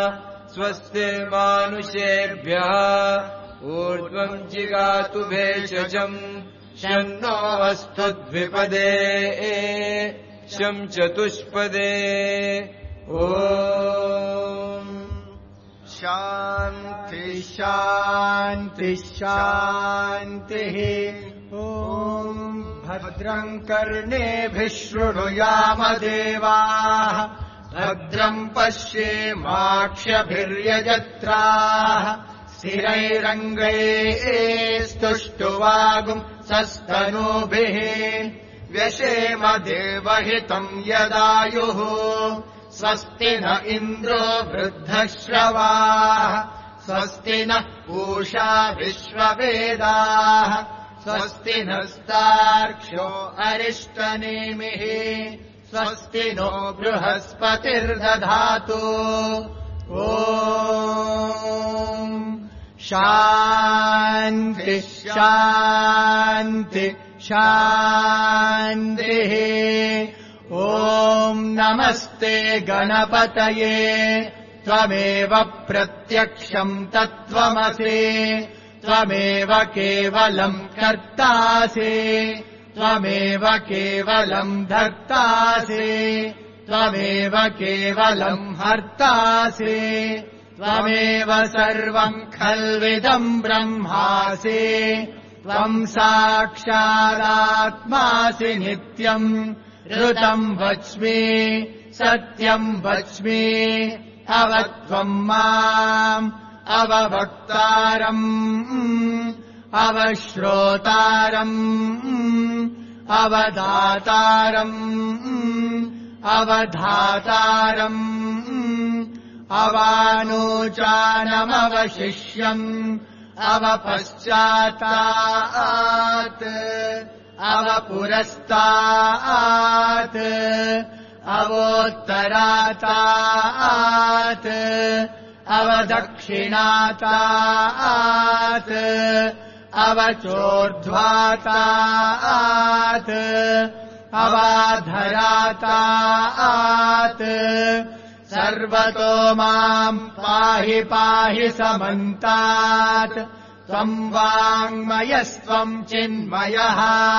स्वस्तिर्मानुषेभ्यः ऊर्ध्वम् जिगातु भेषजम् शन्नो अस्तु द्विपदे शं चतुष्पदे ॐ शान्ति शान्ति शान्तिः ॐ भद्रम् कर्णेभिः शृणुयाम देवाः भद्रम् पश्येमाक्षभिर्यजत्राः स्थिरैरङ्गैः स्तुष्टुवागुम् सस्तनूभिः व्यशेम देवहितम् यदायुः स्वस्ति न इन्द्रो वृद्धश्रवाः स्वस्ति नः पूषा विश्ववेदाः स्वस्ति नस्तार्क्ष्यो अरिष्टनेमिः स्वस्ति नो बृहस्पतिर्दधातु ॐ शान्ति शान्ति शान्ति शान्तिः। ॐ नमस्ते गणपतये त्वमेव प्रत्यक्षम् तत्त्वमसि त्वमेव केवलम् कर्तासि त्वमेव केवलम् धर्तासि त्वमेव केवलम् हर्तासि त्वमेव सर्वम् खल्विदम् ब्रह्मासि त्वम् साक्षादात्मासि नित्यम् ऋतम् वच्मि सत्यम् वच्मि अवत्वम् माम् अववक्तारम् अवश्रोतारम् अवदातारम् अवधातारम् अवानोचानमवशिष्यम् अवपश्चातात् अवपुरस्तात् अवोत्तरातात् अवदक्षिणातात् अवचोर्ध्वातात् अवाधरातात् सर्वतो माम् पाहि पाहि समन्तात् त्वम् वाङ्मयस्त्वम् चिन्मयः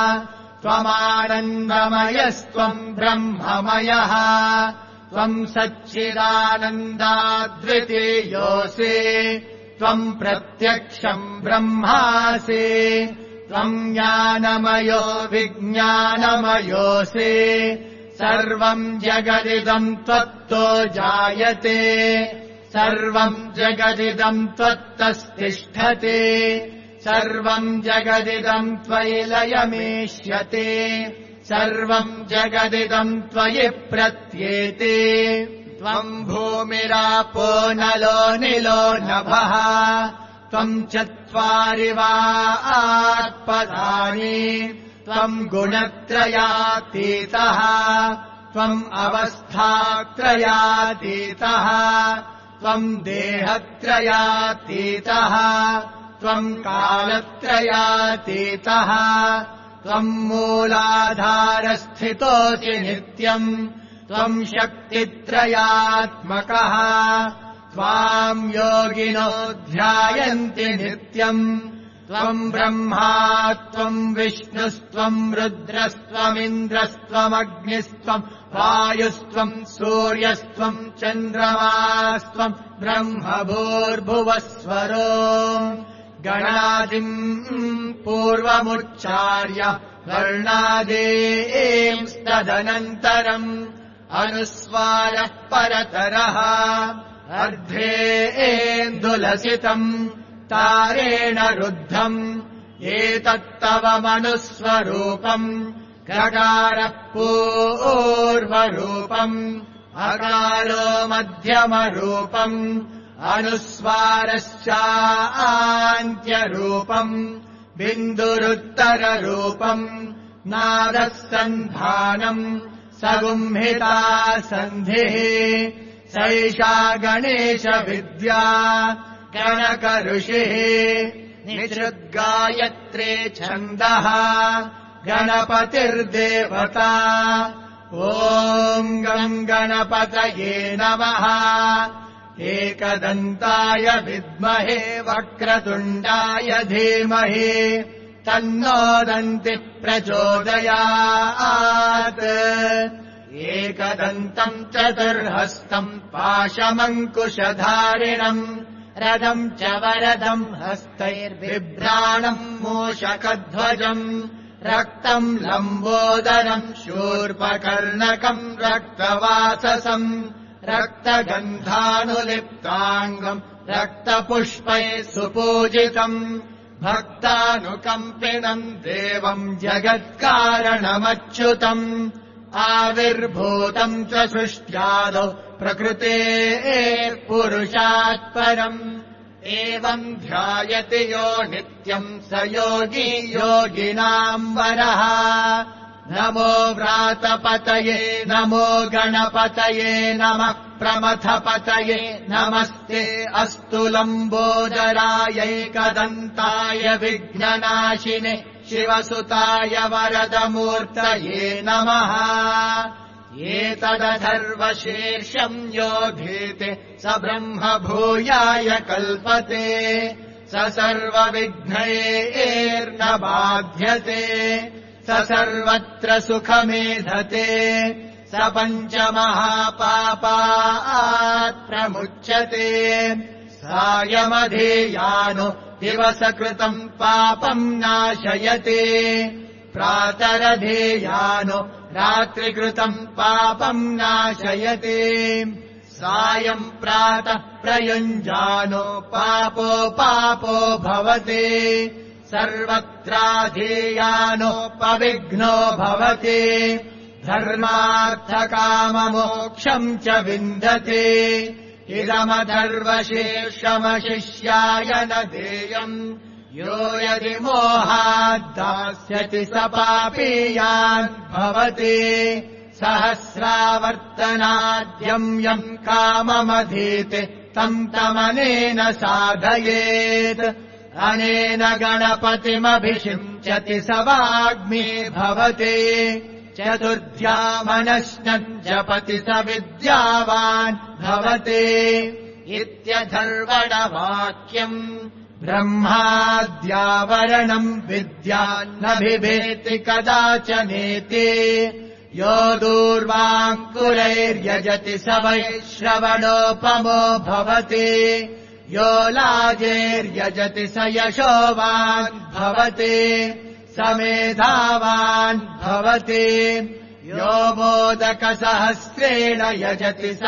त्वमानन्दमयस्त्वम् ब्रह्ममयः त्वम् सच्चिदानन्दाद्वितीयोऽसि त्वम् प्रत्यक्षम् ब्रह्मासि त्वम् ज्ञानमयो विज्ञानमयोऽसि सर्वम् जगदिदम् त्वत्तो जायते सर्वम् जगदिदम् त्वत्तस्तिष्ठति सर्वम् जगदिदम् त्वयि लयमेष्यते सर्वम् जगदिदम् त्वयि प्रत्येते त्वम् भूमिरापो नलो निलो नभः त्वम् चत्वारि वा आत्पदानि त्वम् गुणत्रयातीतः त्वम् अवस्थात्रयातीतः त्वम् देहत्रयातीतः त्वम् कालत्रयातीतः त्वम् मूलाधारस्थितोऽसि नित्यम् त्वम् शक्तित्रयात्मकः त्वाम् योगिनो ध्यायन्ति नित्यम् त्वम् ब्रह्मा त्वम् विष्णुस्त्वम् रुद्रस्त्वमिन्द्रस्त्वमग्निस्त्वम् वायुस्त्वम् सूर्यस्त्वम् चन्द्रमास्त्वम् ब्रह्मभूर्भुवस्वरो गणादिम् पूर्वमुच्चार्य वर्णादींस्तदनन्तरम् अनुस्वारः परतरः अर्धेन्दुलसितम् तारेण रुद्धम् एतत्तव मनुस्वरूपम् गकारः पूर्वरूपम् अकारो मध्यमरूपम् अनुस्वारश्चान्त्यरूपम् बिन्दुरुत्तररूपम् नादः सन्धानम् सगुम्हिता सन्धिः सैषा गणेशविद्या गणकऋषिः निसृद्गायत्रे छन्दः गणपतिर्देवता ॐ गम् गणपतये नमः एकदन्ताय विद्महे वक्रतुण्डाय धीमहि तन्नो दन्तिः प्रचोदयात् एकदन्तम् चतुर्हस्तम् पाशमङ्कुशधारिणम् रथम् च वरदम् हस्तैर्बिभ्राणम् मूषकध्वजम् रक्तम् लम्बोदरम् शूर्पकर्णकम् रक्तवाससम् रक्तगन्धानुलिप्ताङ्गम् रक्तपुष्पैः सुपूजितम् भक्तानुकम्पिनम् देवम् जगत्कारणमच्युतम् आविर्भूतम् च सृष्ट्यादौ प्रकृतेः पुरुषात् परम् एवम् ध्यायति यो नित्यम् स योगी योगिनाम् वरः नमो व्रातपतये नमो गणपतये नमः प्रमथपतये नमस्ते अस्तु लम्बोदरायैकदन्ताय विघ्ननाशिने शिवसुताय वरदमूर्तये नमः एतदथर्वशीर्षम् यो भीते स ब्रह्म भूयाय कल्पते स सर्वविघ्नैर्न बाध्यते स सर्वत्र सुखमेधते स पञ्चमहापापात् प्रमुच्यते सायमधेयानो दिवसकृतम् पापम् नाशयते प्रातरधेयानो रात्रिकृतम् पापम् नाशयते सायम् प्रातः प्रयुञ्जानो पापो भवते सर्वत्राधेयानोपविघ्नो भवते धर्मार्थकाममोक्षम् च विन्दते इदमथर्वशीर्षमशिष्याय न देयम् यो यदि मोहाद्दास्यति स पापीयान् भवति सहस्रावर्तनाद्यम् यम् काममधीते तम् तमनेन साधयेत् अनेन गणपतिमभिषिञ्चति स वाग्मी भवति चतुर्ध्यामनश्नम् जपति स विद्यावान् भवति इत्यथर्वणवाक्यम् ब्रह्माद्यावरणम् विद्यान्न बिभेति कदाचनेति यो दूर्वाङ्कुरैर्यजति स वै श्रवणोपमो भवति यो लाजेर्यजति स यशोवान् भवति स मेधावान् भवति यो मोदकसहस्रेण यजति स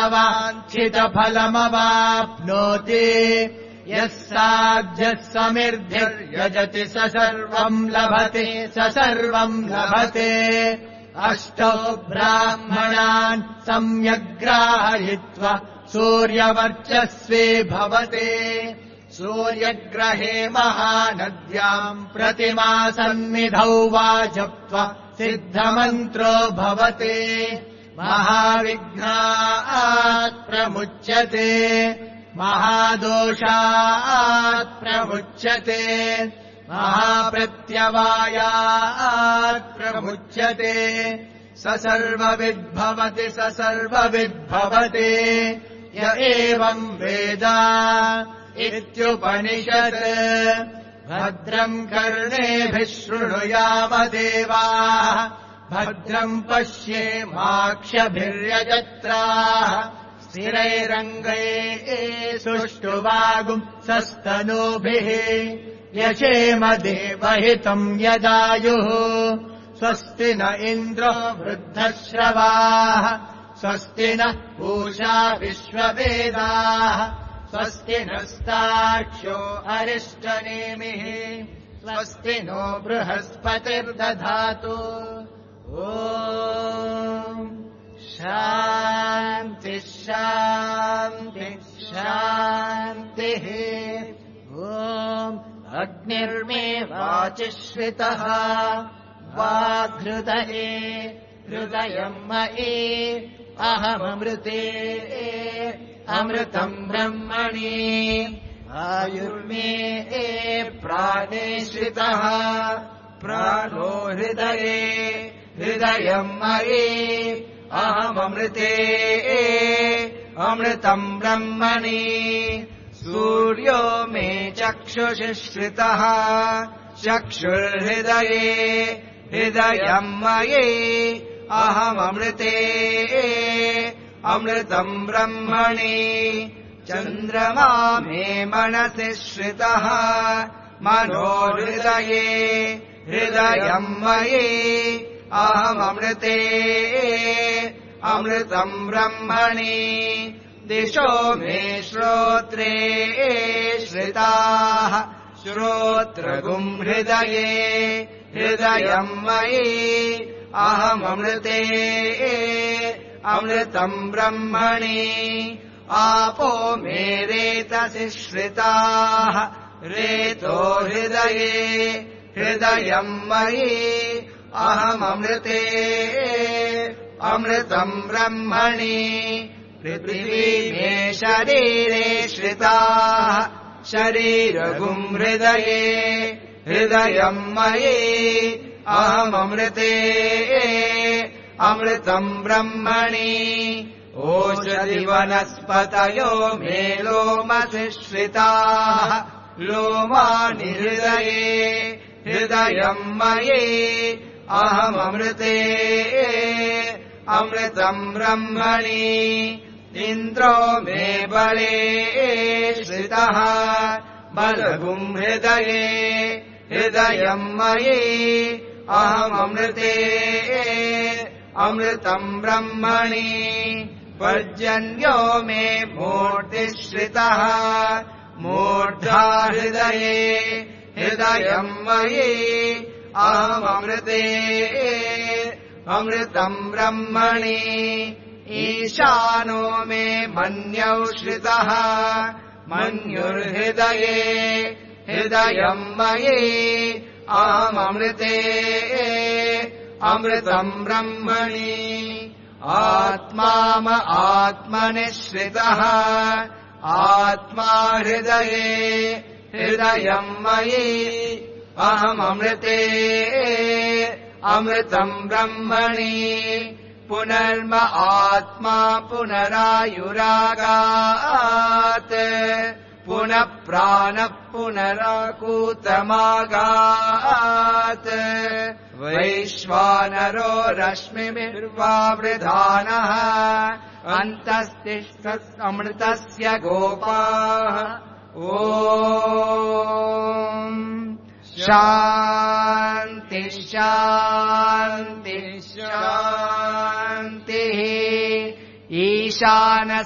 वाञ्छितफलमवाप्नोति यः साध्यः समिर्धिर्यजति स सर्वम् लभते स सर्वम् लभते अष्टौ ब्राह्मणान् सम्यग्राहयित्वा सूर्यवर्चस्वी भवते सूर्यग्रहे महानद्याम् प्रतिमासन्निधौ वा जप्त्वा सिद्धमन्त्रो भवते महाविघ्नात् प्रमुच्यते महादोषात् प्रमुच्यते महाप्रत्यवायात् प्रमुच्यते स सर्वविद्भवति स सर्वविद्भवति य एवम् वेद इत्युपनिषत् भद्रम् कर्णेभिः शृणुयाम देवाः भद्रम् पश्येमाक्षभिर्यजत्राः स्थिरैरङ्गैः सुष्ठुवागुम् सस्तनूभिः यशेम देवहितम् यदायुः स्वस्ति न इन्द्रो वृद्धश्रवाः स्वस्ति नः पूषा विश्ववेदाः स्वस्ति नस्ताक्ष्यो अरिष्टनेमिः स्वस्ति नो बृहस्पतिर्दधातु ॐ शान्तिः शान्तिः शान्तिः ॐ अग्निर्मे वाचिश्रितः वाग्हृदये हृदयम् मयि अहममृते अमृतम् ब्रह्मणि आयुर्मे प्राणे श्रितः प्राणो हृदये हृदयम् मयि अहममृते अमृतम् ब्रह्मणि सूर्यो मे चक्षुषि श्रितः चक्षुर्हृदये हृदयम् मयि अहममृते अमृतम् ब्रह्मणि चन्द्रमा मे मनसि श्रितः मनोहृदये हृदयम् मयि अहममृते अमृतम् ब्रह्मणि दिशो मे श्रोत्रे श्रिताः श्रोत्रगुम् हृदये हृदयम् मयि अहममृते अमृतम् ब्रह्मणि आपो मे रेतसि श्रिताः रेतो हृदये हृदयम् मयि अहममृते अमृतम् ब्रह्मणि पृथिवी मे शरीरे श्रिताः शरीरगुम् हृदये हृदयम् मयि अहममृते अमृतम् ब्रह्मणि ओषधि वनस्पतयो मे लोमसि श्रिताः लोमानि हृदये हृदयम् मयि अहममृते अमृतम् ब्रह्मणि इन्द्रो मे बले श्रितः बलगुम् हृदये हृदयम् मयि अहममृते अमृतम् ब्रह्मणि पर्जन्यो मे मूर्तिश्रितः मूर्धा हृदये हृदयम् मयि अहममृते अमृतम् ब्रह्मणि ईशानो मे मन्यौ श्रितः मन्युर्हृदये हृदयम् मयि अहममृते अमृतम् ब्रह्मणि आत्मा आत्मनिश्रितः आत्मा हृदये हृदयम् मयि अहममृते अमृतम् ब्रह्मणि पुनर्म आत्मा पुनरायुरागात् पुनः प्राणः पुनराकूतमागात् वैश्वानरो रश्मिभिर्वावृधानः अन्तस्तिष्ठमृतस्य गोपाः ॐ शान्ति शान्ति शान्तिः ईशानः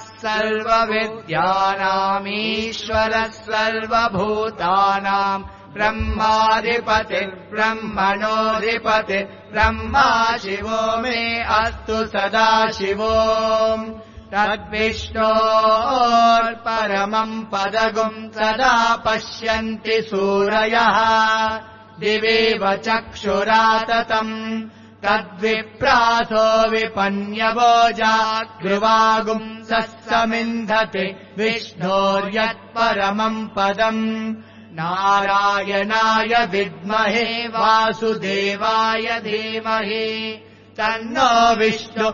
सर्वविद्यानामीश्वरः सर्वभूतानाम् ब्रह्माधिपतिर्ब्रह्मणोऽधिपतिः ब्रह्मा शिवो मे अस्तु सदा शिवो तद्विष्णोर्परमम् पदगुम् सदा पश्यन्ति सूरयः दिवेव चक्षुराततम् तद्विप्रासो विपन्यवो जागृवागुम् समिन्धते विष्णोर्यत्परमम् पदम् नारायणाय विद्महे वासुदेवाय धीमहि तन्नो विष्णु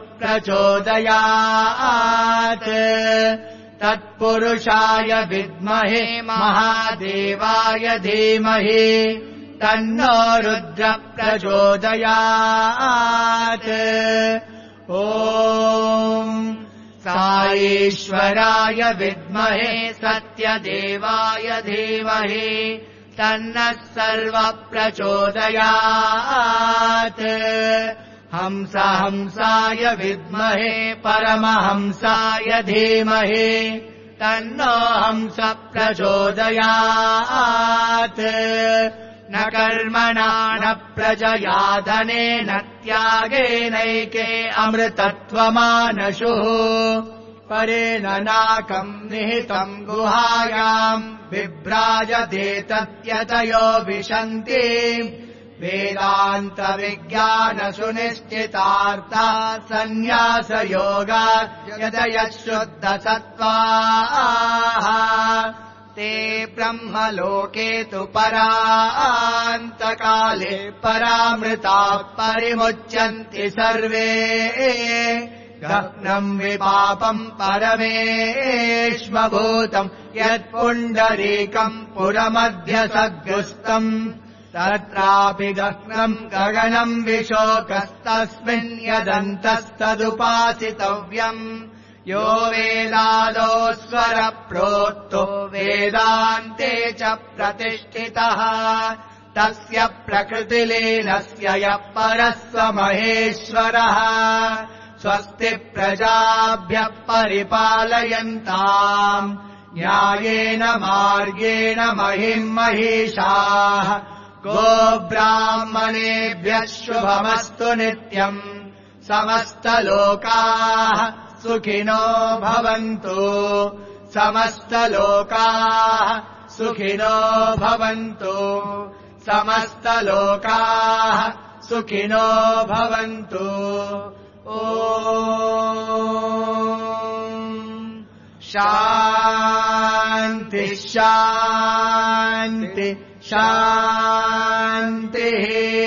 प्रचोदयात् तत्पुरुषाय विद्महे महादेवाय धीमहि तन्नो रुद्र प्रचोदयात् ॐ साईश्वराय विद्महे सत्यदेवाय धीमहि तन्नः सर्वः प्रचोदयात् हंसाय विद्महे परमहंसाय धीमहि तन्नो हंस प्रचोदयात् न कर्मणा न प्रजया धनेन त्यागेनैके अमृतत्वमानशुः परेण नाकम् निहितम् गुहायाम् विभ्राजते तत्यतयो विशन्ति वेदान्तविज्ञानसुनिश्चितार्था सन्न्यासयोगा यतयः शुद्धसत्त्वाः ते ब्रह्मलोके तु परान्तकाले परामृताः परिमुच्यन्ति सर्वे गह्नम् विपापम् परमेष्मभूतम् यत्पुण्डरीकम् पुरमध्यसद्गुस्तम् तत्रापि गह्नम् गगनम् विशोकस्तस्मिन् यदन्तस्तदुपासितव्यम् यो वेदादो स्वरप्रोक्तो वेदान्ते च प्रतिष्ठितः तस्य प्रकृतिलीनस्य यः परस्वमहेश्वरः स्वस्ति प्रजाभ्यः परिपालयन्ताम् न्यायेन मार्गेण महिम् महिषाः गोब्राह्मणेभ्यः शुभमस्तु नित्यम् समस्तलोकाः सुखिनो भवन्तु समस्तलोकाः सुखिनो भवन्तु समस्तलोकाः सुखिनो भवन्तु ॐ शान्ति शान्ति शान्तिः